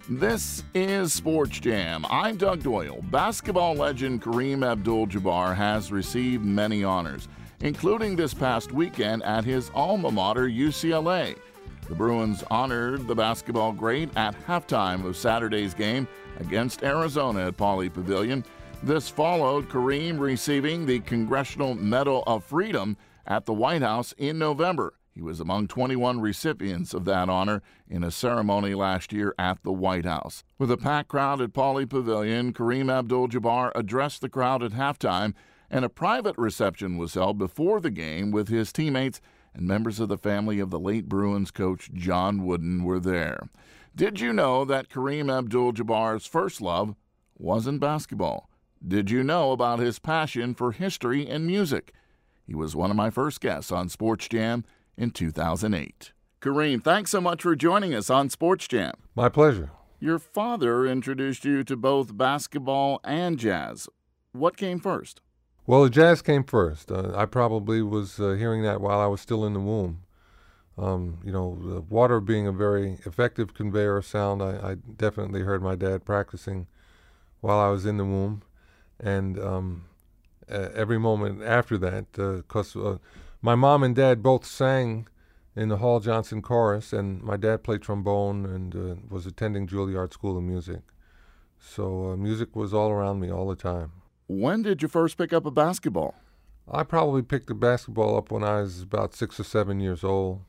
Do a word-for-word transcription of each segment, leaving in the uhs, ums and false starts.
This is Sports Jam. I'm Doug Doyle. Basketball legend Kareem Abdul-Jabbar has received many honors, including this past weekend at his alma mater, U C L A. The Bruins honored the basketball great at halftime of Saturday's game against Arizona at Pauley Pavilion. This followed Kareem receiving the Congressional Medal of Freedom at the White House in November. He was among twenty-one recipients of that honor in a ceremony last year at the White House. With a packed crowd at Pauley Pavilion, Kareem Abdul-Jabbar addressed the crowd at halftime, and a private reception was held before the game with his teammates and members of the family of the late Bruins coach John Wooden were there. Did you know that Kareem Abdul-Jabbar's first love wasn't basketball? Did you know about his passion for history and music? He was one of my first guests on Sports Jam in two thousand eight. Kareem, thanks so much for joining us on Sports Jam. My pleasure. Your father introduced you to both basketball and jazz. What came first? Well, the jazz came first. Uh, I probably was uh, hearing that while I was still in the womb. Um, you know, the water being a very effective conveyor of sound, I, I definitely heard my dad practicing while I was in the womb. And um, uh, every moment after that, because uh, uh, my mom and dad both sang in the Hall Johnson Chorus, and my dad played trombone and uh, was attending Juilliard School of Music. So uh, music was all around me all the time. When did you first pick up a basketball? I probably picked the basketball up when I was about six or seven years old.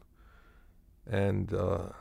And uh,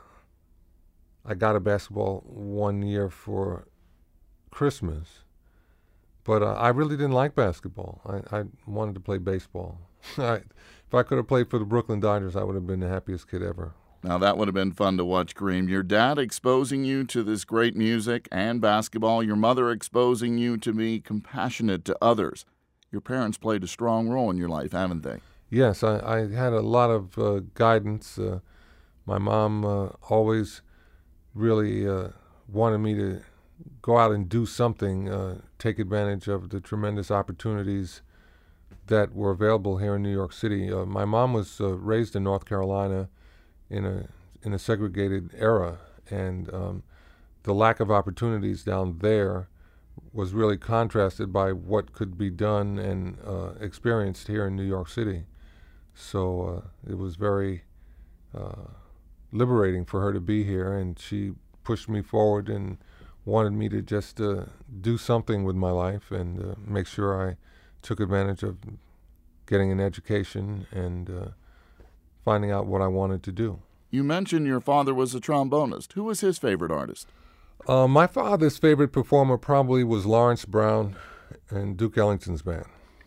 I got a basketball one year for Christmas. But uh, I really didn't like basketball. I, I wanted to play baseball. I, if I could have played for the Brooklyn Dodgers, I would have been the happiest kid ever. Now, that would have been fun to watch, Kareem. Your dad exposing you to this great music and basketball. Your mother exposing you to be compassionate to others. Your parents played a strong role in your life, haven't they? Yes, I, I had a lot of uh, guidance. Uh, my mom uh, always really uh, wanted me to go out and do something, uh, take advantage of the tremendous opportunities that were available here in New York City. Uh, my mom was uh, raised in North Carolina in a in a segregated era, and um, the lack of opportunities down there was really contrasted by what could be done and uh, experienced here in New York City. So uh, it was very uh, liberating for her to be here, and she pushed me forward and wanted me to just uh, do something with my life and uh, make sure I took advantage of getting an education and uh, finding out what I wanted to do. You mentioned your father was a trombonist. Who was his favorite artist? Uh, my father's favorite performer probably was Lawrence Brown and Duke Ellington's band.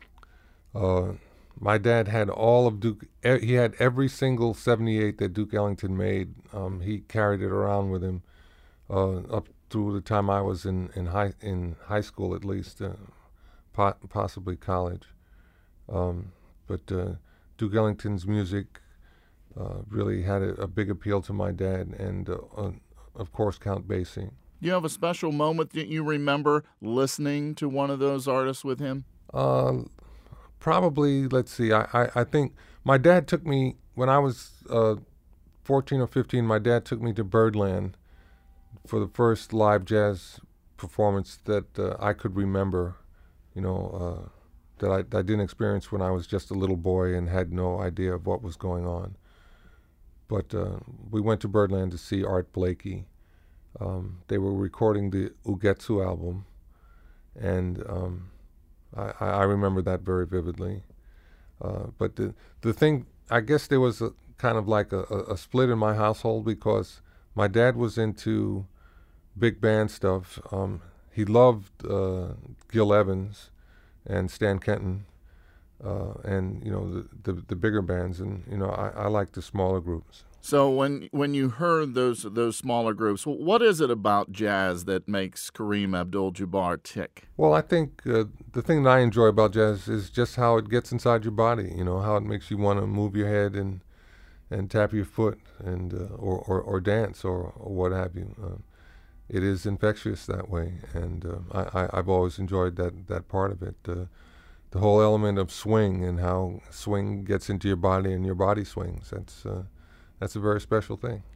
Uh, my dad had all of Duke, he had every single seventy-eight that Duke Ellington made. Um, he carried it around with him uh, up through the time I was in, in, high, in high school at least, uh, po- possibly college. Um, but uh, Duke Ellington's music uh, really had a, a big appeal to my dad, and uh, uh, of course Count Basie. Do you have a special moment that you remember listening to one of those artists with him? Uh, probably, let's see, I, I, I think my dad took me, when I was uh, fourteen or fifteen, my dad took me to Birdland for the first live jazz performance that uh, I could remember, you know, uh, that I, I didn't experience when I was just a little boy and had no idea of what was going on. But uh, we went to Birdland to see Art Blakey. Um, they were recording the Ugetsu album, and um, I, I remember that very vividly. Uh, but the the thing, I guess there was a kind of like a, a split in my household because my dad was into big band stuff. Um, he loved uh, Gil Evans and Stan Kenton, uh, and you know the, the the bigger bands, and you know I, I like the smaller groups. So when when you heard those those smaller groups, what is it about jazz that makes Kareem Abdul-Jabbar tick? Well, I think uh, the thing that I enjoy about jazz is just how it gets inside your body. You know, how it makes you want to move your head and and tap your foot and uh, or, or or dance or, or what have you. Uh, it is infectious that way, and uh, I, I I've always enjoyed that that part of it. Uh, the whole element of swing and how swing gets into your body and your body swings. That's uh, That's a very special thing.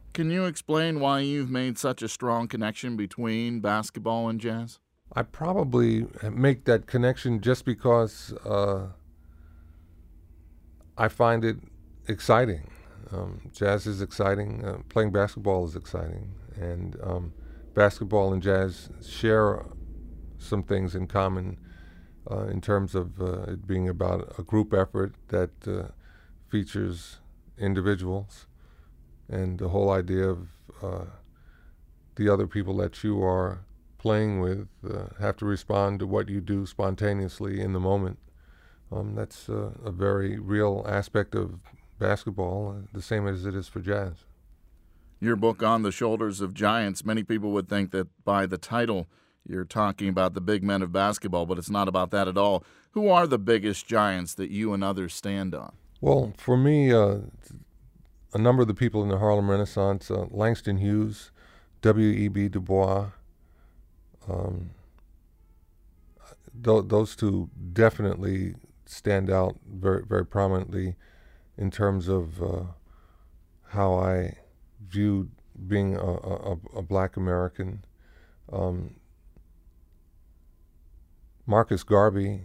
Can you explain why you've made such a strong connection between basketball and jazz? I probably make that connection just because uh, I find it exciting. Um, jazz is exciting. Uh, playing basketball is exciting, and um, basketball and jazz share some things in common uh, in terms of uh, it being about a group effort that uh, features individuals, and the whole idea of uh, the other people that you are playing with uh, have to respond to what you do spontaneously in the moment. Um, that's uh, a very real aspect of basketball, uh, the same as it is for jazz. Your book, On the Shoulders of Giants, many people would think that by the title you're talking about the big men of basketball, but it's not about that at all. Who are the biggest giants that you and others stand on? Well, for me, uh, a number of the people in the Harlem Renaissance, uh, Langston Hughes, W E B Du Bois, um, th- those two definitely stand out very, very prominently in terms of uh, how I viewed being a, a, a black American. Um, Marcus Garvey,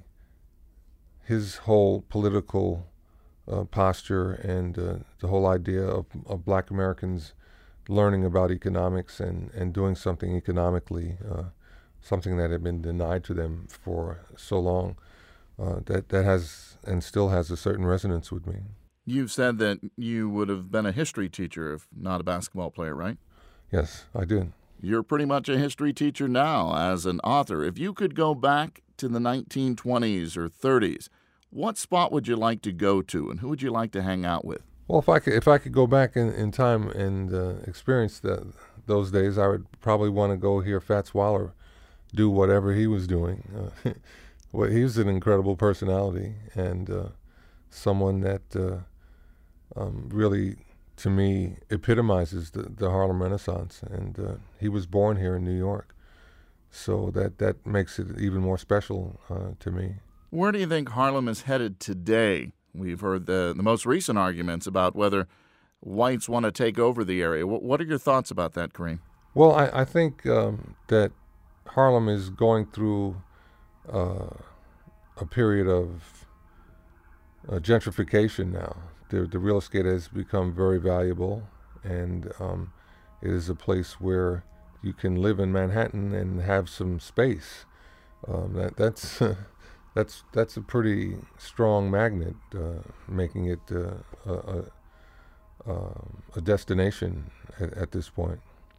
his whole political uh, posture and uh, the whole idea of, of black Americans learning about economics and, and doing something economically, uh, something that had been denied to them for so long, uh, that, that has and still has a certain resonance with me. You've said that you would have been a history teacher if not a basketball player, right? Yes, I did. You're pretty much a history teacher now as an author. If you could go back to the nineteen twenties or thirties, what spot would you like to go to, and who would you like to hang out with? Well, if I could, if I could go back in, in time and uh, experience that, those days, I would probably want to go hear Fats Waller do whatever he was doing. Uh, well, he was an incredible personality and uh, someone that uh, um, really, to me, epitomizes the, the Harlem Renaissance. And uh, he was born here in New York, so that, that makes it even more special uh, to me. Where do you think Harlem is headed today? We've heard the, the most recent arguments about whether whites want to take over the area. What, what are your thoughts about that, Kareem? Well, I, I think um, that Harlem is going through uh, a period of uh, gentrification now. The, the real estate has become very valuable, and um, it is a place where you can live in Manhattan and have some space. Um, that, that's that's that's a pretty strong magnet, uh, making it uh, a, a, a destination at, at this point.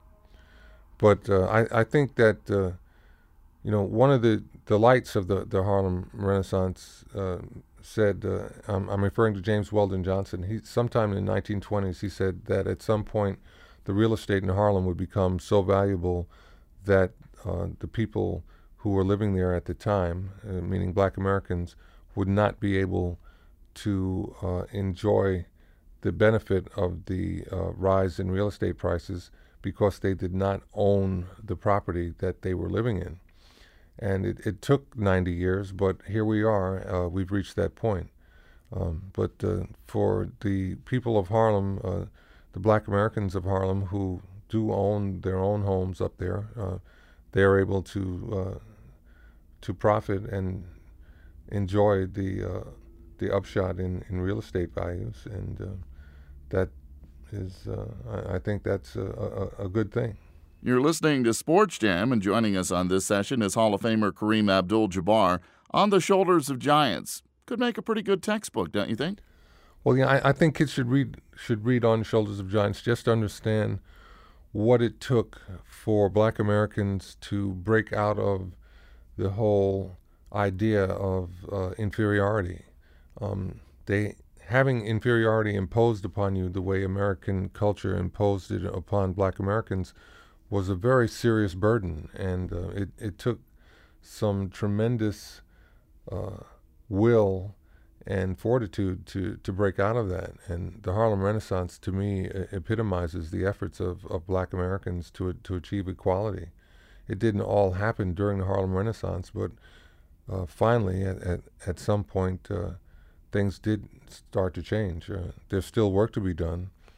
But uh, I, I think that uh, you know one of the delights of the, the Harlem Renaissance uh, said uh, I'm, I'm referring to James Weldon Johnson. He sometime in the nineteen twenties he said that at some point the real estate in Harlem would become so valuable that uh, the people who were living there at the time, uh, meaning black Americans, would not be able to uh, enjoy the benefit of the uh, rise in real estate prices because they did not own the property that they were living in. And it, it took ninety years, but here we are. Uh, we've reached that point. Um, but uh, for the people of Harlem, uh, the black Americans of Harlem who do own their own homes up there, uh, they are able to uh, to profit and enjoy the uh, the upshot in, in real estate values, and uh, that is, uh, I, I think that's a, a, a good thing. You're listening to Sports Jam, and joining us on this session is Hall of Famer Kareem Abdul-Jabbar. On the Shoulders of Giants could make a pretty good textbook, don't you think? Well, yeah, I, I think kids should read should read On the Shoulders of Giants just to understand what it took for black Americans to break out of the whole idea of uh, inferiority. Um, they having inferiority imposed upon you the way American culture imposed it upon black Americans was a very serious burden, and uh, it, it took some tremendous uh, will and fortitude to, to break out of that. And the Harlem Renaissance, to me, epitomizes the efforts of, of black Americans to to achieve equality. It didn't all happen during the Harlem Renaissance, but uh, finally, at, at, at some point, uh, things did start to change. Uh, there's still work to be done,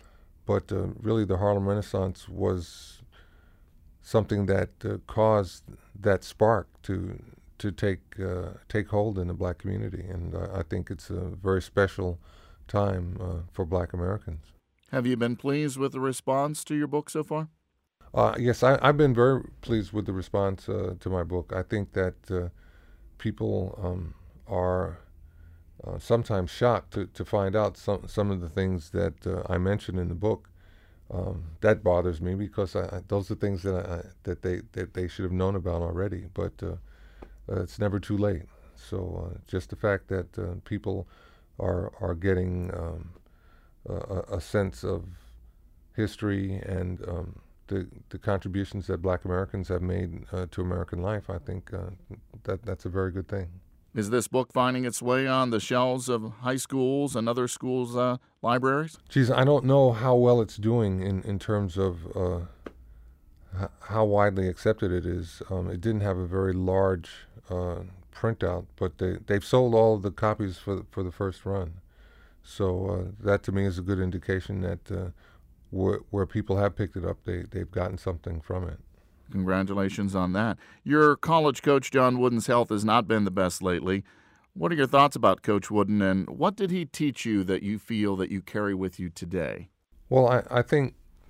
but uh, really the Harlem Renaissance was something that uh, caused that spark to to take uh, take hold in the black community, and uh, I think it's a very special time uh, for black Americans. Have you been pleased with the response to your book so far? Uh, yes, I, I've been very pleased with the response uh, to my book. I think that uh, people um, are uh, sometimes shocked to, to find out some, some of the things that uh, I mentioned in the book. Um, that bothers me because I, I, those are things that I, that they that they should have known about already. But uh, uh, it's never too late. So uh, just the fact that uh, people are are getting um, a, a sense of history and um, the the contributions that Black Americans have made uh, to American life, I think uh, that that's a very good thing. Is this book finding its way on the shelves of high schools and other schools' uh, libraries? Geez, I don't know how well it's doing in, in terms of uh, h- how widely accepted it is. Um, it didn't have a very large uh, printout, but they, they've sold all of the copies for, for the first run. So uh, that to me is a good indication that uh, where, where people have picked it up, they, they've gotten something from it. Congratulations on that. Your college coach, John Wooden's health has not been the best lately. What are your thoughts about Coach Wooden, and what did he teach you that you feel that you carry with you today? Well, I, I think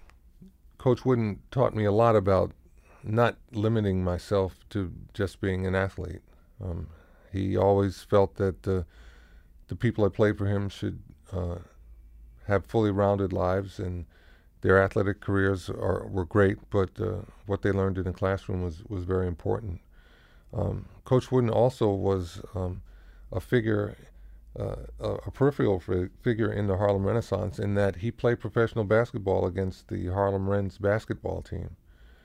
Coach Wooden taught me a lot about not limiting myself to just being an athlete. Um, he always felt that uh, the people that played for him should uh, have fully rounded lives, and their athletic careers are, were great, but uh, what they learned in the classroom was, was very important. Um, Coach Wooden also was um, a figure, uh, a, a peripheral fi- figure in the Harlem Renaissance, in that he played professional basketball against the Harlem Wrens basketball team.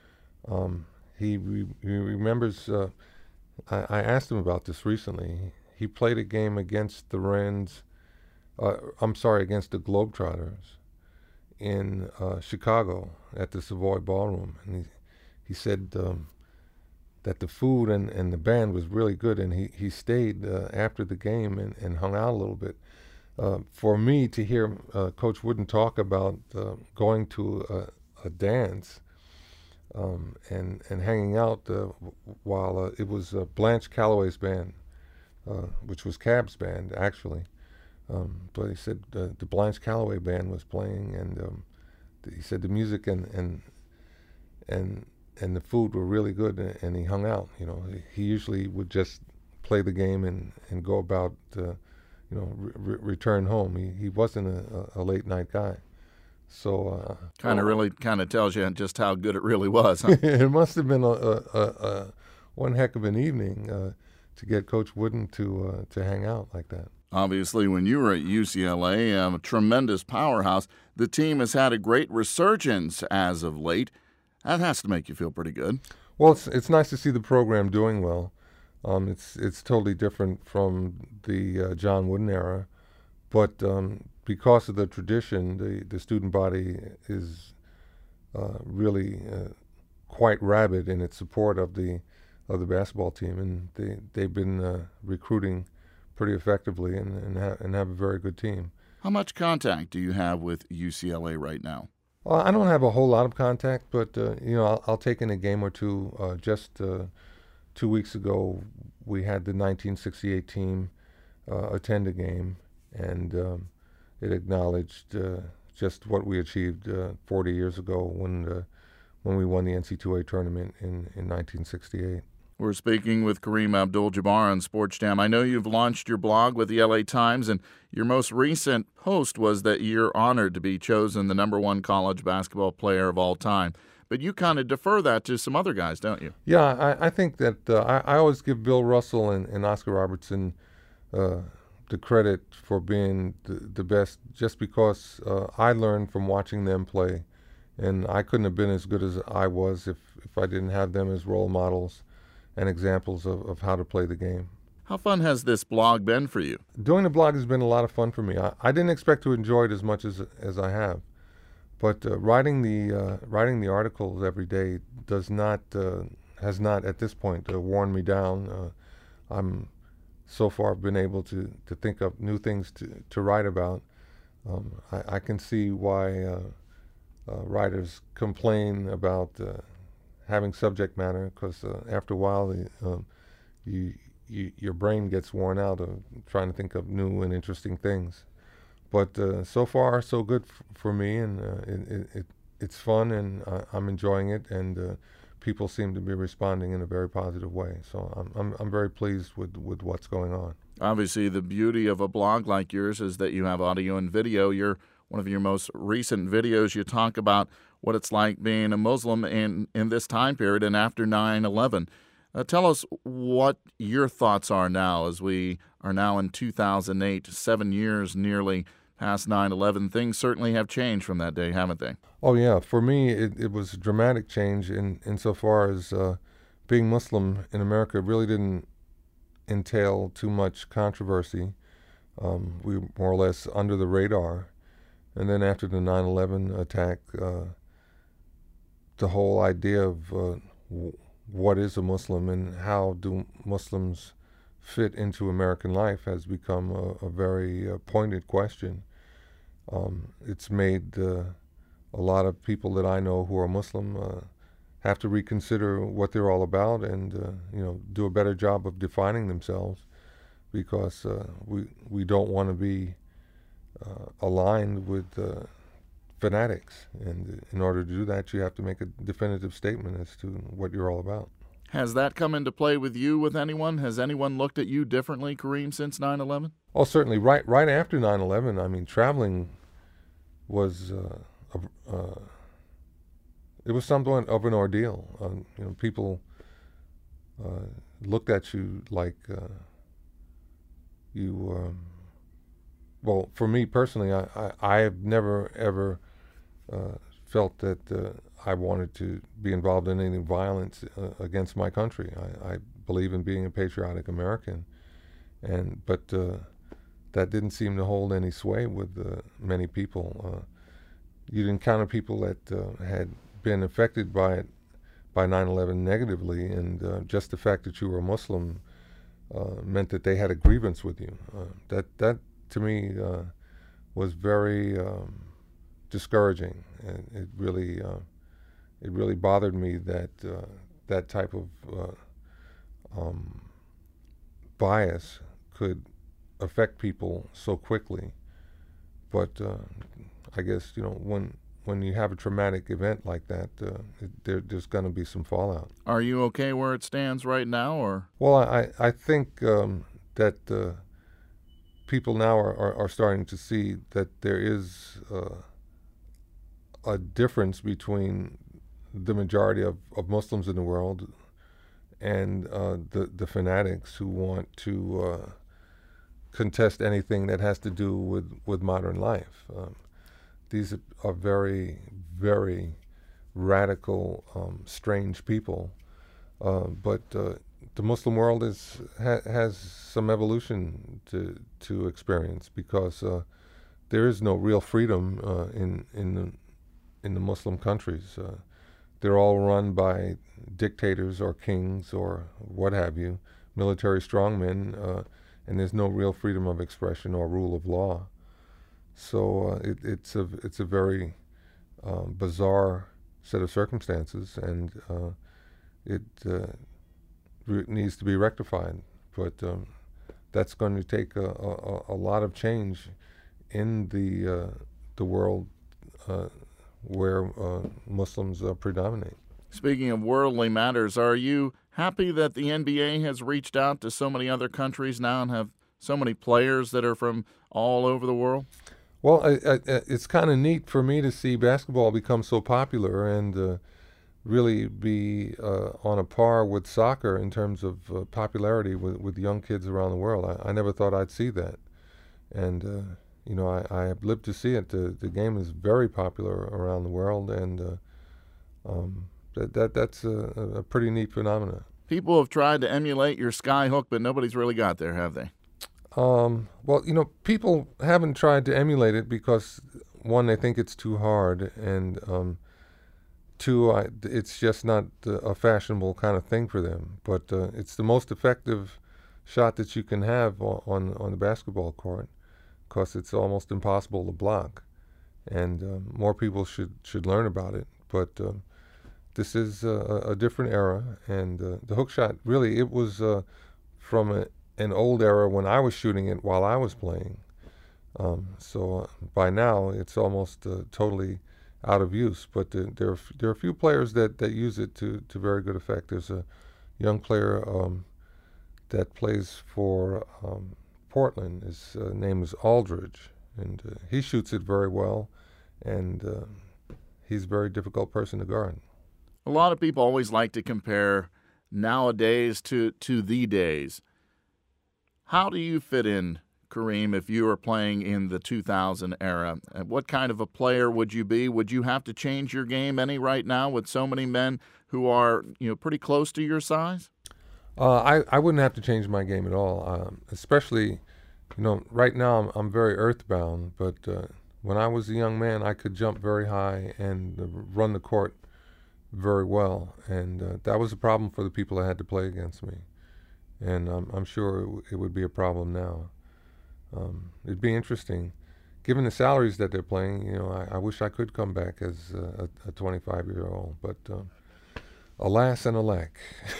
Um, he, re- he remembers, uh, I, I asked him about this recently, he played a game against the Wrens, uh, I'm sorry, against the Globetrotters in uh, Chicago at the Savoy Ballroom, and he he said um, that the food and, and the band was really good, and he he stayed uh, after the game and, and hung out a little bit. Uh, for me to hear uh, Coach Wooden talk about uh, going to a, a dance um, and and hanging out uh, while uh, it was uh, Blanche Calloway's band, uh, which was Cab's band actually. Um, but he said uh, the Blanche Calloway band was playing, and um, th- he said the music and and and and the food were really good, and, and he hung out. You know, he, he usually would just play the game and, and go about, uh, you know, re- return home. He he wasn't a, a late night guy. So uh, kind of really kind of tells you just how good it really was. Huh? It must have been a, a, a, a one heck of an evening uh, to get Coach Wooden to uh, to hang out like that. Obviously, when you were at U C L A, um, a tremendous powerhouse, the team has had a great resurgence as of late. That has to make you feel pretty good. Well, it's it's nice to see the program doing well. Um, it's it's totally different from the uh, John Wooden era, but um, because of the tradition, the, the student body is uh, really uh, quite rabid in its support of the of the basketball team, and they they've been uh, recruiting pretty effectively and and, ha- and have a very good team. How much contact do you have with U C L A right now? Well, I don't have a whole lot of contact, but uh, you know, I'll, I'll take in a game or two. Uh, just uh, two weeks ago, we had the nineteen sixty-eight team uh, attend a game, and um, it acknowledged uh, just what we achieved uh, forty years ago when uh, when we won the N C double A tournament in, in nineteen sixty-eight. We're speaking with Kareem Abdul-Jabbar on Sports Jam. I know you've launched your blog with the L A Times, and your most recent post was that you're honored to be chosen the number one college basketball player of all time. But you kind of defer that to some other guys, don't you? Yeah, I, I think that uh, I, I always give Bill Russell and, and Oscar Robertson uh, the credit for being the, the best, just because uh, I learned from watching them play, and I couldn't have been as good as I was if, if I didn't have them as role models and examples of, of how to play the game. How fun has this blog been for you? Doing the blog has been a lot of fun for me. I, I didn't expect to enjoy it as much as as I have, but uh, writing the uh, writing the articles every day does not uh, has not at this point uh, worn me down. Uh, I'm so far been able to, to think up new things to, to write about. Um, I, I can see why uh, uh, writers complain about uh, having subject matter because uh, after a while, the, um, you, you your brain gets worn out of trying to think of new and interesting things. But uh, so far, so good f- for me, and uh, it, it, it's fun, and uh, I'm enjoying it, and uh, people seem to be responding in a very positive way. So I'm I'm, I'm very pleased with, with what's going on. Obviously, the beauty of a blog like yours is that you have audio and video. You're one of your most recent videos. You talk about what it's like being a Muslim in, in this time period and after nine eleven. Uh, tell us what your thoughts are now as we are now in two thousand eight, seven years nearly past nine eleven. Things certainly have changed from that day, haven't they? Oh yeah, for me it, it was a dramatic change in insofar as uh, being Muslim in America really didn't entail too much controversy. Um, we were more or less under the radar. And then after the nine eleven attack, uh, the whole idea of uh, w- what is a Muslim and how do Muslims fit into American life has become a, a very uh, pointed question. Um, it's made uh, a lot of people that I know who are Muslim uh, have to reconsider what they're all about and uh, you know do a better job of defining themselves because uh, we we don't want to be uh, aligned with uh, fanatics, and in order to do that, you have to make a definitive statement as to what you're all about. Has that come into play with you, with anyone? Has anyone looked at you differently, Kareem, since nine eleven? Oh, certainly. Right, right after nine eleven, I mean, traveling was uh, a, uh, it was somewhat of an ordeal. Um, you know, people uh, looked at you like uh, you. Um, well, for me personally, I, I, I have never ever uh, felt that uh, I wanted to be involved in any violence uh, against my country. I, I believe in being a patriotic American, and but uh, that didn't seem to hold any sway with uh, many people. Uh, you'd encounter people that uh, had been affected by it, by nine eleven negatively, and uh, just the fact that you were a Muslim uh, meant that they had a grievance with you. Uh, that that to me uh, was very um, discouraging, and it really uh, it really bothered me that uh, that type of uh, um, bias could affect people so quickly. But uh, I guess you know when when you have a traumatic event like that, uh, it, there, there's going to be some fallout. Are you okay where it stands right now, or? Well, I I think um, that uh, people now are, are, are starting to see that there is uh, a difference between the majority of, of Muslims in the world and uh, the the fanatics who want to uh, contest anything that has to do with, with modern life. Um, these are very, very radical, um, strange people. Uh, but uh, the Muslim world is ha- has some evolution to to experience because uh, there is no real freedom uh, in in the, in the Muslim countries. Uh, they're all run by dictators or kings or what have you, military strongmen. Uh, and there's no real freedom of expression or rule of law. So uh, it, it's a it's a very um, bizarre set of circumstances, and uh, it uh, re- needs to be rectified. But um, that's going to take a, a, a lot of change in the uh, the world uh, where uh, Muslims uh, predominate. Speaking of worldly matters, are you happy that the N B A has reached out to so many other countries now and have so many players that are from all over the world? Well, I, I, it's kind of neat for me to see basketball become so popular and uh, really be uh, on a par with soccer in terms of uh, popularity with, with young kids around the world. I, I never thought I'd see that. And, uh, you know, I, I have lived to see it. The, the game is very popular around the world, and uh, um, that, that that's a, a pretty neat phenomenon. People have tried to emulate your sky hook, but nobody's really got there, have they? Um, well, you know, people haven't tried to emulate it because, one, they think it's too hard, and um, two, I, it's just not uh, a fashionable kind of thing for them. But uh, it's the most effective shot that you can have on, on, on the basketball court because it's almost impossible to block. and uh, more people should should learn about it. But uh, this is a, a different era, and uh, the hook shot really it was uh, from a, an old era when I was shooting it while I was playing. Um, so uh, by now it's almost uh, totally out of use. But uh, there are f- there are a few players that, that use it to, to very good effect. There's a young player um, that plays for um, Portland. His uh, name is Aldridge, and uh, he shoots it very well, and uh, he's a very difficult person to guard. A lot of people always like to compare nowadays to, to the days. How do you fit in, Kareem, if you were playing in the two thousand era? What kind of a player would you be? Would you have to change your game any right now with so many men who are, you know, pretty close to your size? Uh, I, I wouldn't have to change my game at all, um, especially, you know, right now I'm, I'm very earthbound, but uh, when I was a young man, I could jump very high and uh, run the court very well, and uh, that was a problem for the people that had to play against me, and um, I'm sure it, w- it would be a problem now. Um, it'd be interesting, given the salaries that they're playing. You know, I, I wish I could come back as a, a twenty-five-year-old, but um, alas and alack.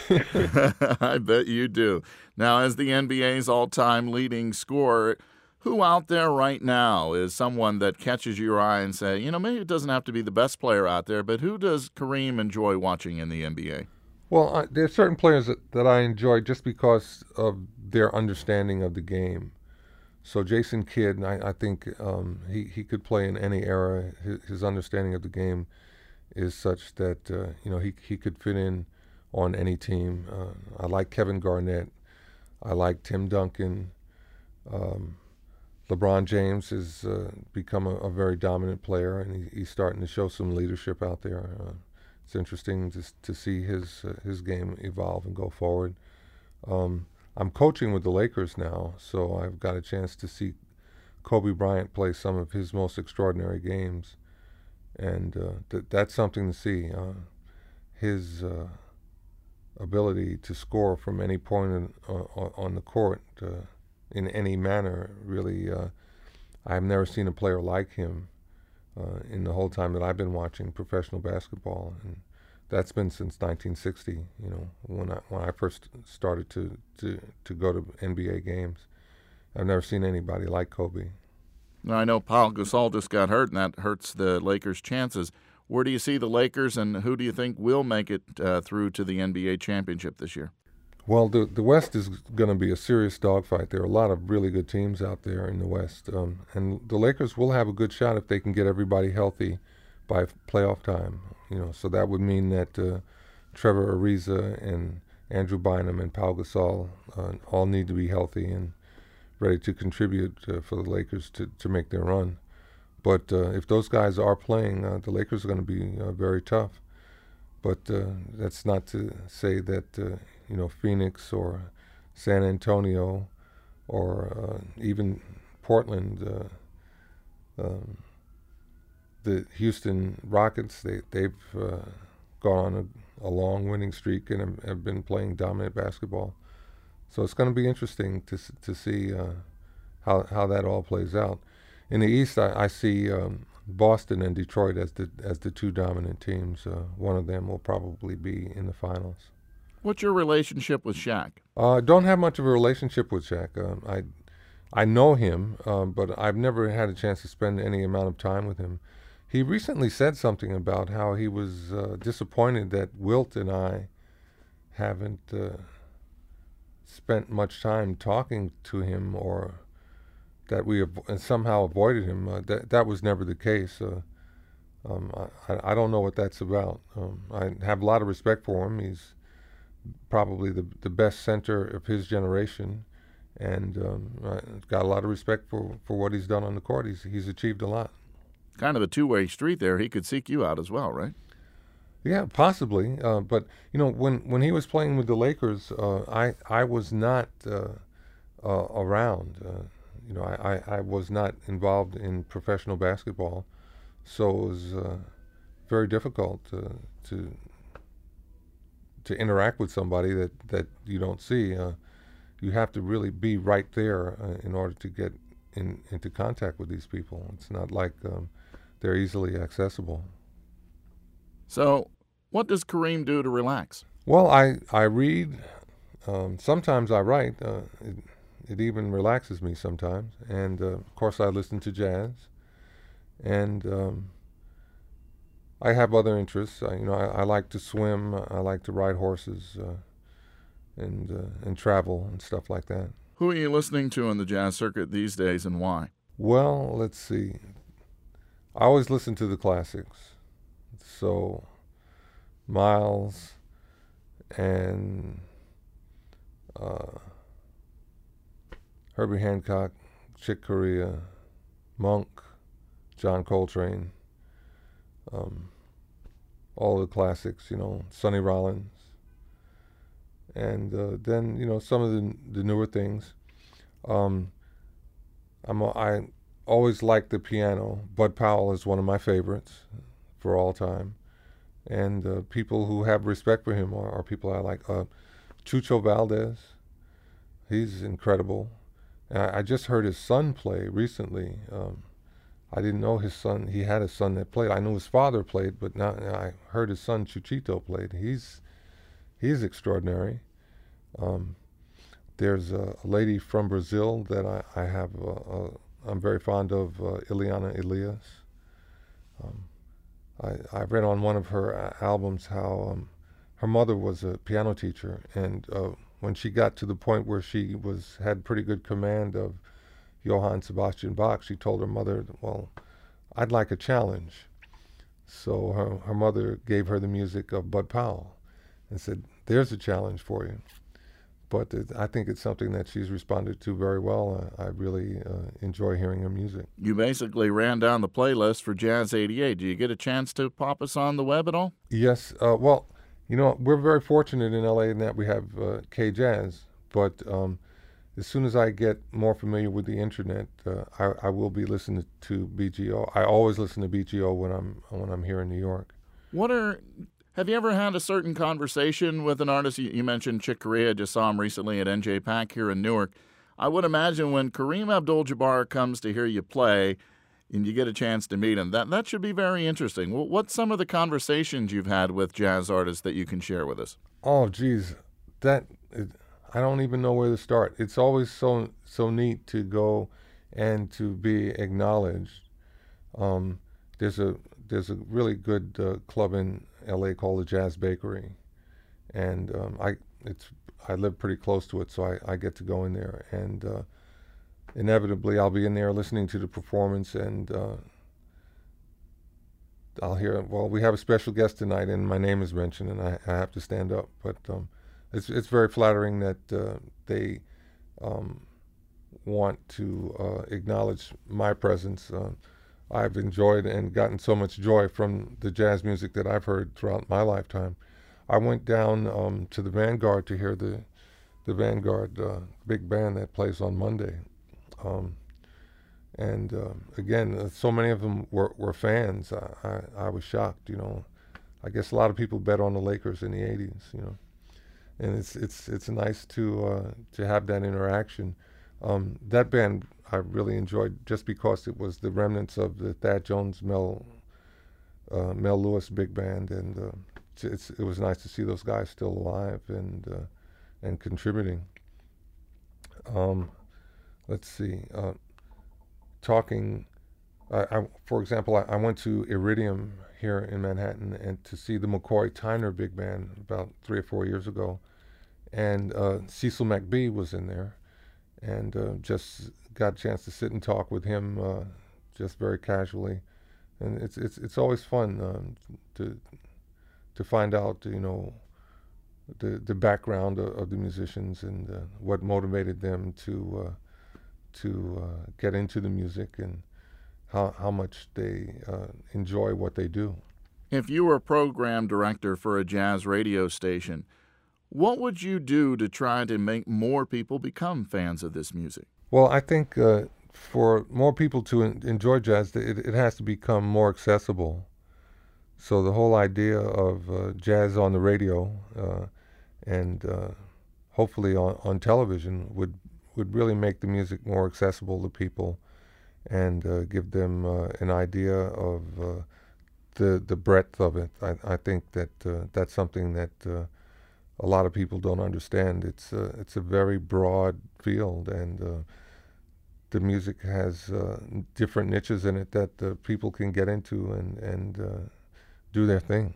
I bet you do. Now, as the N B A's all-time leading scorer, who out there right now is someone that catches your eye and say, you know, maybe it doesn't have to be the best player out there, but who does Kareem enjoy watching in the N B A? Well, I, there are certain players that, that I enjoy just because of their understanding of the game. So Jason Kidd, I, I think um, he, he could play in any era. His, his understanding of the game is such that, uh, you know, he, he could fit in on any team. Uh, I like Kevin Garnett. I like Tim Duncan. Um, LeBron James has uh, become a, a very dominant player, and he, he's starting to show some leadership out there. Uh, it's interesting to, to see his uh, his game evolve and go forward. Um, I'm coaching with the Lakers now, so I've got a chance to see Kobe Bryant play some of his most extraordinary games, and uh, th- that's something to see. Uh, his uh, ability to score from any point in, uh, on the court uh, in any manner, really, uh, I've never seen a player like him uh, in the whole time that I've been watching professional basketball, and that's been since nineteen sixty. You know, when I when I first started to to, to go to N B A games, I've never seen anybody like Kobe. Now, I know Paul Gasol just got hurt, and that hurts the Lakers' chances. Where do you see the Lakers, and who do you think will make it uh, through to the N B A championship this year? Well, the the West is going to be a serious dogfight. There are a lot of really good teams out there in the West, um, and the Lakers will have a good shot if they can get everybody healthy by playoff time. You know, so that would mean that uh, Trevor Ariza and Andrew Bynum and Paul Gasol uh, all need to be healthy and ready to contribute uh, for the Lakers to, to make their run. But uh, if those guys are playing, uh, the Lakers are going to be uh, very tough. But uh, that's not to say that uh, you know Phoenix or San Antonio or uh, even Portland, uh, um, the Houston Rockets, they they've uh, gone on a, a long winning streak and have, have been playing dominant basketball. So it's going to be interesting to to see uh, how how that all plays out. In the East, I, I see um, Boston and Detroit as the as the two dominant teams. Uh, one of them will probably be in the finals. What's your relationship with Shaq? I uh, don't have much of a relationship with Shaq. Um, I I know him, um, but I've never had a chance to spend any amount of time with him. He recently said something about how he was uh, disappointed that Wilt and I haven't uh, spent much time talking to him, or that we avo- somehow avoided him. Uh, that that was never the case. Uh, um, I, I don't know what that's about. Um, I have a lot of respect for him. He's probably the the best center of his generation, and um, I've got a lot of respect for, for what he's done on the court. He's he's achieved a lot. Kind of a two-way street there. He could seek you out as well, right? Yeah, possibly. Uh, but you know, when, when he was playing with the Lakers, uh, I I was not uh, uh, around. Uh, you know, I, I, I was not involved in professional basketball, so it was uh, very difficult uh, to to interact with somebody that, that you don't see. Uh, you have to really be right there uh, in order to get in, into contact with these people. It's not like um, they're easily accessible. So, what does Kareem do to relax? Well, I, I read. Um, sometimes I write. Uh, it, it even relaxes me sometimes. And, uh, of course, I listen to jazz. And um, I have other interests. I, you know, I, I like to swim. I like to ride horses uh, and uh, and travel and stuff like that. Who are you listening to in the jazz circuit these days, and why? Well, let's see. I always listen to the classics. So, Miles and uh, Herbie Hancock, Chick Corea, Monk, John Coltrane, um, all the classics, you know, Sonny Rollins. And uh, then, you know, some of the, the newer things. Um, I'm a, I always like the piano. Bud Powell is one of my favorites for all time. And uh, people who have respect for him are, are people I like. Uh, Chucho Valdez, he's incredible. And I, I just heard his son play recently. Um, I didn't know his son, he had a son that played. I knew his father played, but now I heard his son Chuchito played. He's he's extraordinary. Um, there's a, a lady from Brazil that I, I have, uh, uh, I'm very fond of, uh, Ileana Elias. Um, I, I read on one of her albums how um, her mother was a piano teacher, and uh, when she got to the point where she was had pretty good command of Johann Sebastian Bach, she told her mother, well, I'd like a challenge. So her, her mother gave her the music of Bud Powell and said, there's a challenge for you. But it, I think it's something that she's responded to very well. I, I really uh, enjoy hearing her music. You basically ran down the playlist for Jazz eighty-eight. Do you get a chance to pop us on the web at all? Yes. Uh, well, you know, we're very fortunate in L A in that we have uh, K-Jazz, but um, as soon as I get more familiar with the internet, uh, I, I will be listening to B G O. I always listen to B G O when I'm when I'm here in New York. What are have you ever had a certain conversation with an artist? You, you mentioned Chick Corea. I just saw him recently at N J PAC here in Newark. I would imagine when Kareem Abdul-Jabbar comes to hear you play, and you get a chance to meet him, that that should be very interesting. What's some of the conversations you've had with jazz artists that you can share with us? Oh, geez, that. It, I don't even know where to start. It's always so so neat to go and to be acknowledged. Um, there's a there's a really good uh, club in L A called the Jazz Bakery, and um, I it's I live pretty close to it, so I, I get to go in there, and uh, inevitably I'll be in there listening to the performance, and uh, I'll hear, well, we have a special guest tonight, and my name is mentioned, and I, I have to stand up, but. Um, It's it's very flattering that uh, they um, want to uh, acknowledge my presence. Uh, I've enjoyed and gotten so much joy from the jazz music that I've heard throughout my lifetime. I went down um, to the Vanguard to hear the the Vanguard uh, big band that plays on Monday, um, and uh, again, uh, so many of them were, were fans. I, I I was shocked. You know, I guess a lot of people bet on the Lakers in the eighties. You know. And it's it's it's nice to uh, to have that interaction. Um, that band I really enjoyed just because it was the remnants of the Thad Jones, Mel uh, Mel Lewis big band, and uh, it's it was nice to see those guys still alive and uh, and contributing. Um, let's see, uh, talking. I, I, for example, I, I went to Iridium here in Manhattan and to see the McCoy Tyner big band about three or four years ago, and uh, Cecil McBee was in there, and uh, just got a chance to sit and talk with him, uh, just very casually, and it's it's it's always fun um, to to find out, you know, the the background of, of the musicians and uh, what motivated them to uh, to uh, get into the music and. How, how much they uh, enjoy what they do. If you were a program director for a jazz radio station, what would you do to try to make more people become fans of this music? Well, I think uh, for more people to en- enjoy jazz, it, it has to become more accessible. So the whole idea of uh, jazz on the radio uh, and uh, hopefully on, on television would, would really make the music more accessible to people. and uh, give them uh, an idea of uh, the the breadth of it. I, I think that uh, that's something that uh, a lot of people don't understand. It's uh, it's a very broad field, and uh, the music has uh, different niches in it that uh, people can get into and and uh, do their thing.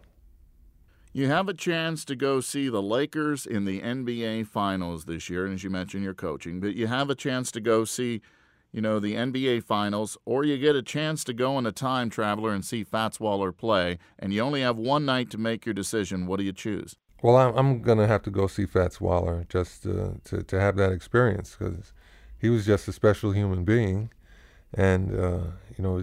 You have a chance to go see the Lakers in the N B A Finals this year, and as you mentioned, you're coaching, but you have a chance to go see, you know, the N B A Finals, or you get a chance to go on a time traveler and see Fats Waller play, and you only have one night to make your decision. What do you choose? Well, I'm, I'm going to have to go see Fats Waller just uh, to, to have that experience, because he was just a special human being. And, uh, you know,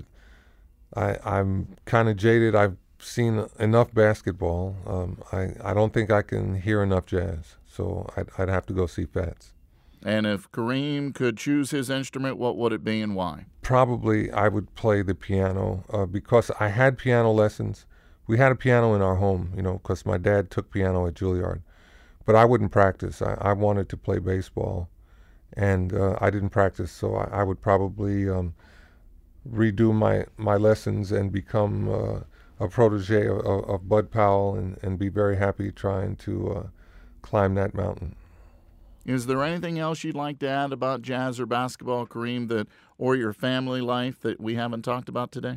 I, I'm kind of jaded. I've seen enough basketball. Um, I, I don't think I can hear enough jazz. So I'd, I'd have to go see Fats. And if Kareem could choose his instrument, what would it be and why? Probably I would play the piano uh, because I had piano lessons. We had a piano in our home, you know, because my dad took piano at Juilliard. But I wouldn't practice. I, I wanted to play baseball, and uh, I didn't practice, so I, I would probably um, redo my, my lessons and become uh, a protege of, of Bud Powell and, and be very happy trying to uh, climb that mountain. Is there anything else you'd like to add about jazz or basketball, Kareem, that or your family life that we haven't talked about today?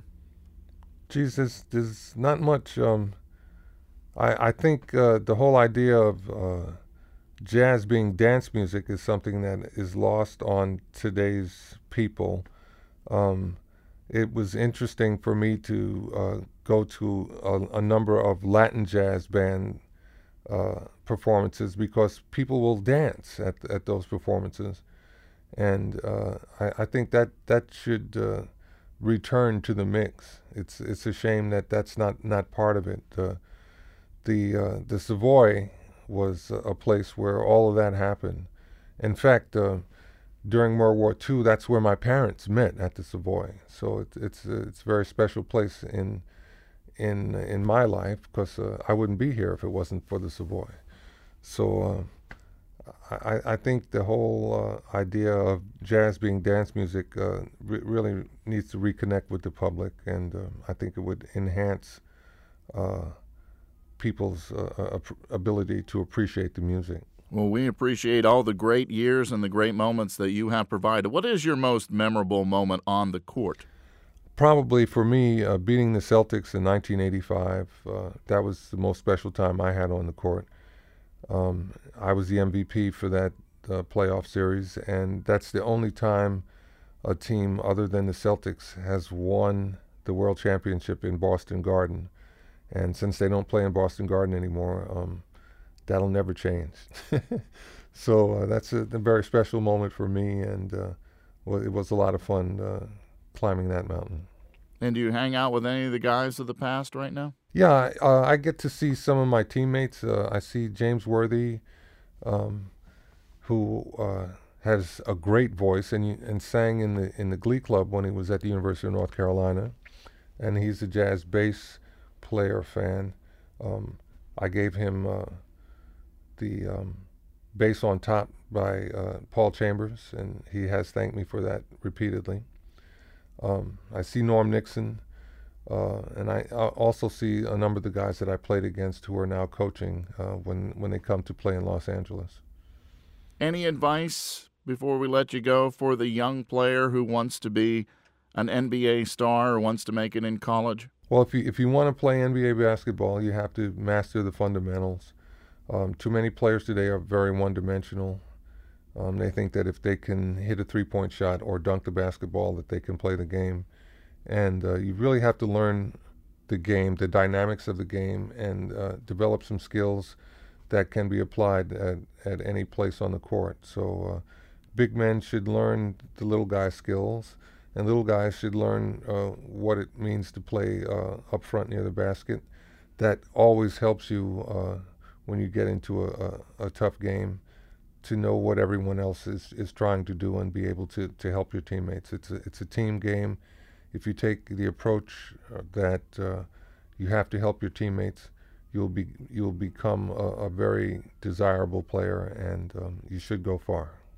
Geez, there's, there's not much. Um, I, I think uh, the whole idea of uh, jazz being dance music is something that is lost on today's people. Um, it was interesting for me to uh, go to a, a number of Latin jazz band uh, performances because people will dance at at those performances, and uh, I, I think that that should uh, return to the mix. It's it's a shame that that's not, not part of it. Uh, the uh, the Savoy was a place where all of that happened. In fact, uh, during World War Two, that's where my parents met, at the Savoy. So it, it's it's a very special place in in in my life, because uh, I wouldn't be here if it wasn't for the Savoy. So uh, I, I think the whole uh, idea of jazz being dance music uh, re- really needs to reconnect with the public, and uh, I think it would enhance uh, people's uh, ability to appreciate the music. Well, we appreciate all the great years and the great moments that you have provided. What is your most memorable moment on the court? Probably for me, uh, beating the Celtics in nineteen eighty-five. Uh, that was the most special time I had on the court. Um, I was the M V P for that uh, playoff series, and that's the only time a team other than the Celtics has won the World Championship in Boston Garden. And since they don't play in Boston Garden anymore, um, that'll never change. So uh, that's a, a very special moment for me, and uh, well, it was a lot of fun uh, climbing that mountain. And do you hang out with any of the guys of the past right now? Yeah, uh, I get to see some of my teammates. Uh, I see James Worthy, um, who uh, has a great voice and and sang in the in the Glee Club when he was at the University of North Carolina, and he's a jazz bass player fan. Um, I gave him uh, the um, Bass on Top by uh, Paul Chambers, and he has thanked me for that repeatedly. Um, I see Norm Nixon, uh, and I, I also see a number of the guys that I played against who are now coaching uh, when, when they come to play in Los Angeles. Any advice before we let you go for the young player who wants to be an N B A star or wants to make it in college? Well, if you, if you want to play N B A basketball, you have to master the fundamentals. Um, too many players today are very one-dimensional. Um, they think that if they can hit a three-point shot or dunk the basketball, that they can play the game. And uh, you really have to learn the game, the dynamics of the game, and uh, develop some skills that can be applied at, at any place on the court. So uh, big men should learn the little guy skills, and little guys should learn uh, what it means to play uh, up front near the basket. That always helps you uh, when you get into a, a, a tough game, to know what everyone else is, is trying to do and be able to, to help your teammates. It's a, it's a team game. If you take the approach uh, that uh, you have to help your teammates, you'll be you'll become a, a very desirable player, and um, you should go far.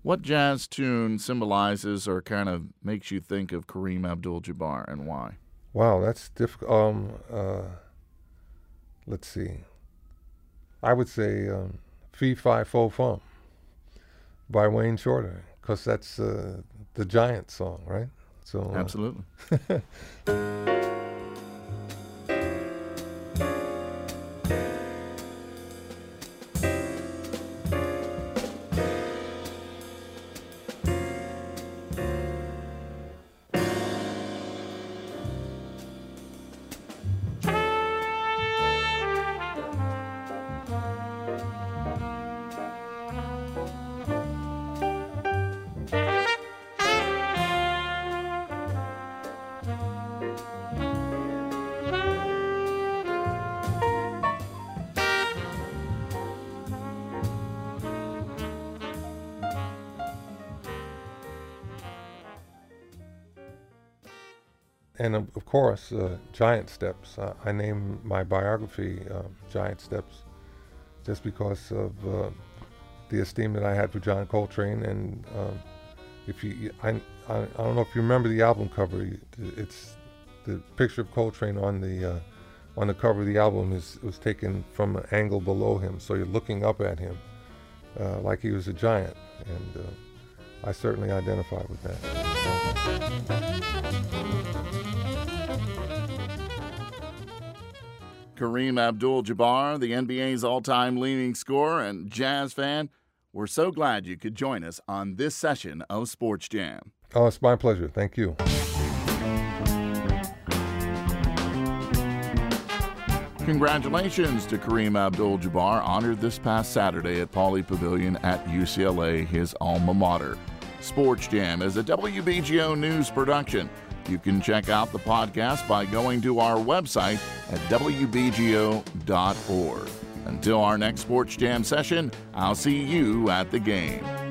What jazz tune symbolizes or kind of makes you think of Kareem Abdul-Jabbar, and why? Wow, that's difficult. Um, uh, let's see. I would say um, Fee Fi Fo Fum by Wayne Shorter, because that's uh, the Giant song, right? So uh, Absolutely. And of, of course, uh, Giant Steps. Uh, I named my biography uh, Giant Steps just because of uh, the esteem that I had for John Coltrane. And uh, if you, I, I, I don't know if you remember the album cover. It's the picture of Coltrane on the uh, on the cover of the album is was taken from an angle below him, so you're looking up at him uh, like he was a giant. And uh, I certainly identify with that. Kareem Abdul-Jabbar, the N B A's all-time leading scorer and jazz fan, we're so glad you could join us on this session of Sports Jam. Oh, it's my pleasure. Thank you. Congratulations to Kareem Abdul-Jabbar, honored this past Saturday at Pauley Pavilion at U C L A, his alma mater. Sports Jam is a W B G O News production. You can check out the podcast by going to our website at W B G O dot org. Until our next Sports Jam session, I'll see you at the game.